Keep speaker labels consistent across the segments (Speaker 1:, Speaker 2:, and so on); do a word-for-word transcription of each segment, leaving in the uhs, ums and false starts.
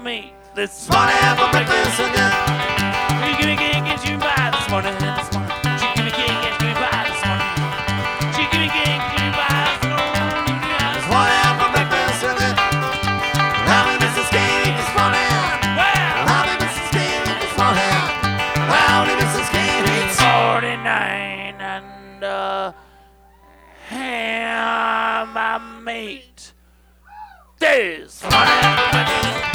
Speaker 1: meat this morning for breakfast again. She give me cake and she buy this morning, this morning. She give me cake and she buy this morning. She give me cake and she buy this morning. This morning for breakfast again. Howdy, Missus King this morning. Well, howdy, Missus King this morning. Howdy, Missus King. It's forty-nine and uh, ham I meat. This morning.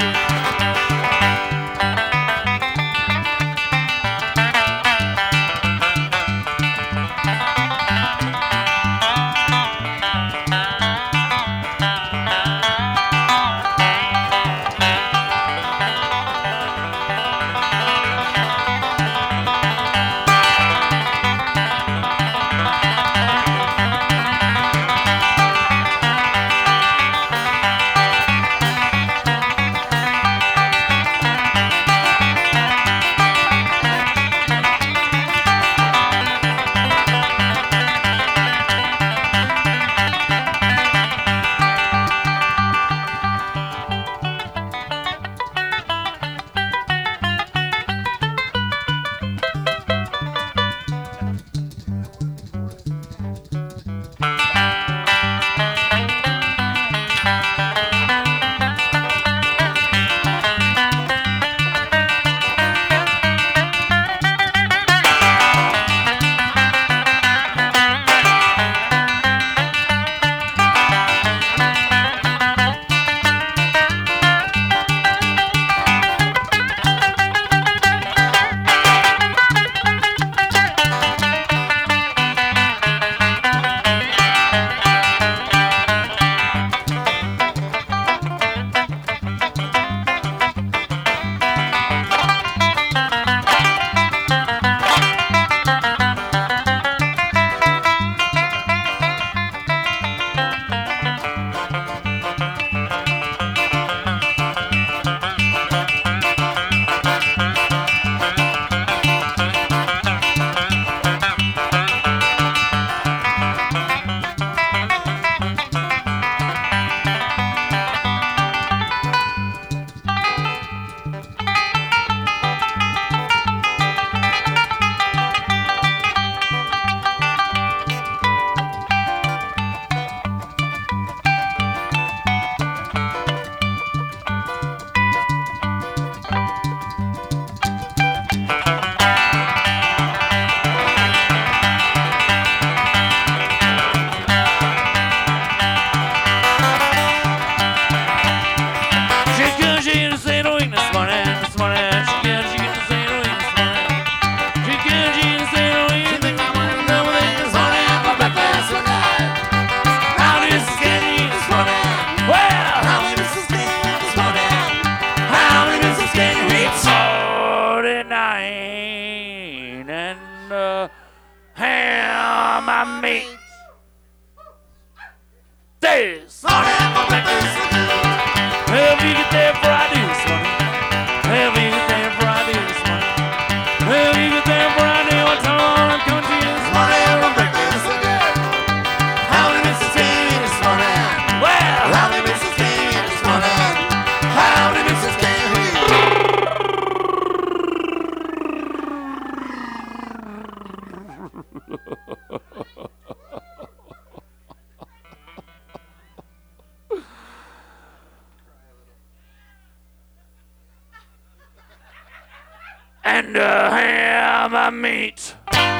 Speaker 1: And a ham I meat.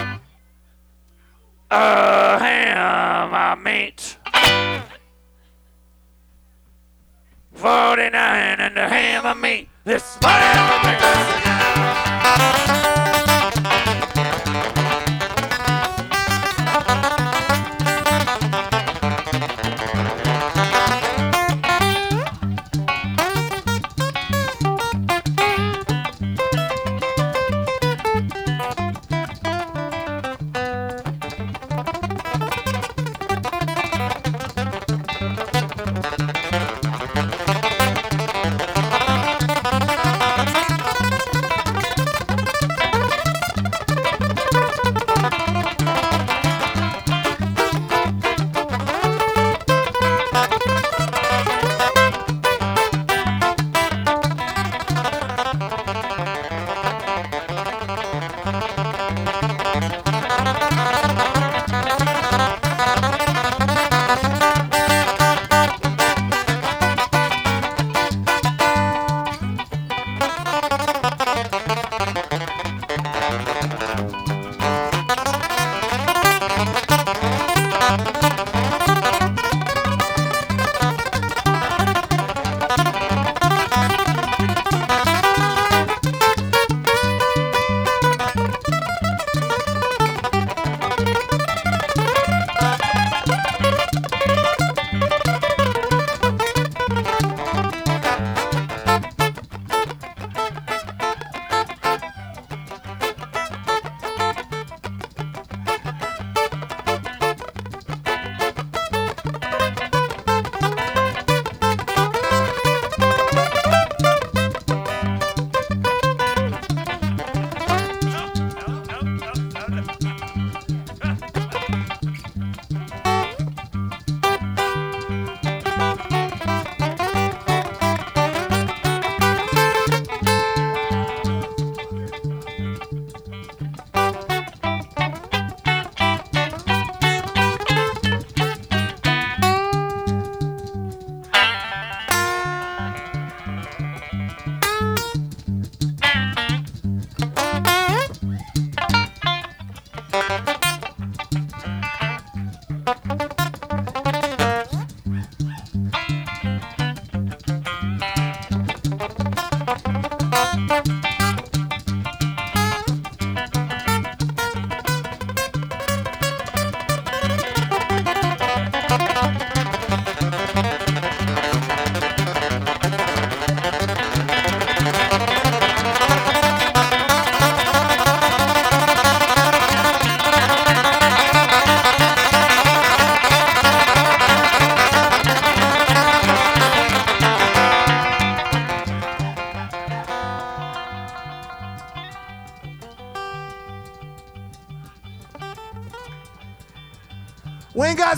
Speaker 1: A ham I meat. forty-nine and a ham I meat. This morning.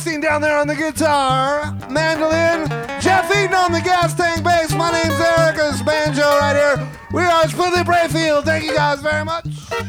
Speaker 2: Blasting down there on the guitar, mandolin, Jeff Eaton on the gas tank bass. My name's Eric, it's banjo right here. We are Smoothie Brayfield. Thank you guys very much.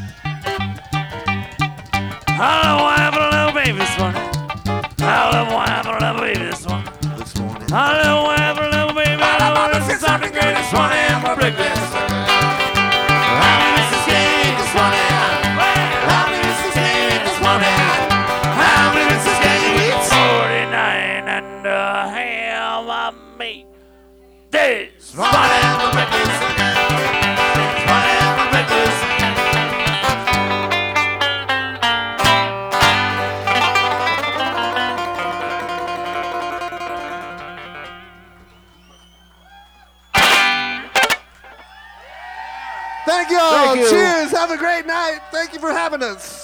Speaker 1: Hello, I have a little baby this morning. Hello, I have a little baby this morning.
Speaker 2: This morning.
Speaker 1: Hello, I have a little baby. Hello, this is something great this morning for breakfast. Happy Missus Cake this morning. Happy Missus Cake this morning. Happy Missus Cake. forty-nine and a ham of meat. This morning for breakfast. This morning for breakfast.
Speaker 2: Thank you all.
Speaker 3: Thank you.
Speaker 2: Cheers. Have a great night. Thank you for having us.